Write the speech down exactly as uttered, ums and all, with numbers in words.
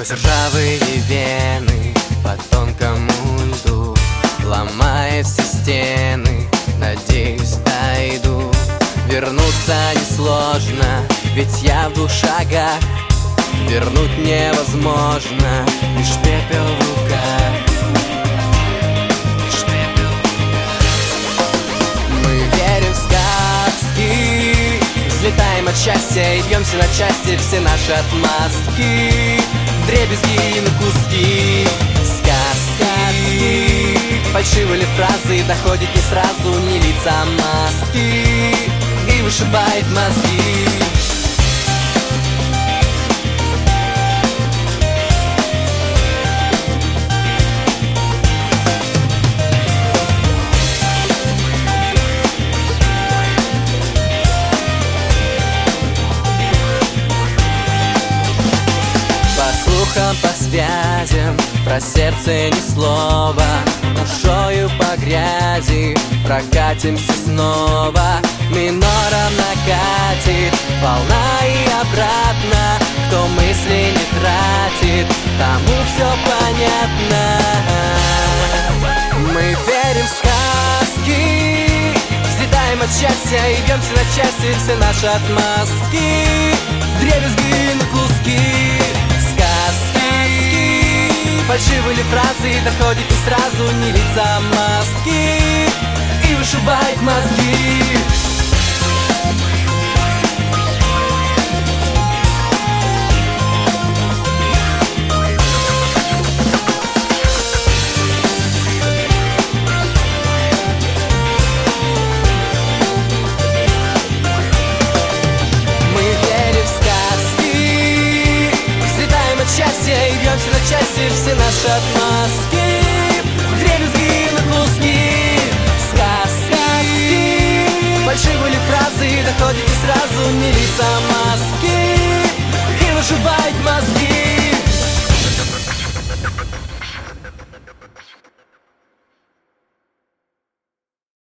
Сквозь ржавые вены по тонкому льду, ломая все стены, надеюсь, дойду. Вернуться несложно, ведь я в двух шагах. Вернуть невозможно, лишь пепел в руках. Лишь пепел в руках. Мы верим в сказки, взлетаем от счастья и бьемся на части все наши отмазки. Вдребезги на куски, сказки. Фальшивые ли фразы, доходит не сразу, не лица, а маски. И вышибает мозги. По слухам, по связям, про сердце ни слова. Душою по грязи прокатимся снова. Минором накатит волна и обратно. Кто мысли не тратит, тому все понятно. Мы верим в сказки, взлетаем от счастья и бьемся на части все наши отмазки. Вдребезги на куски, сказки. Фальшивые ли фразы, доходит не сразу, не лица, а маски. И вышибает мозги. Счастье и бьемся на части все наши отмазки.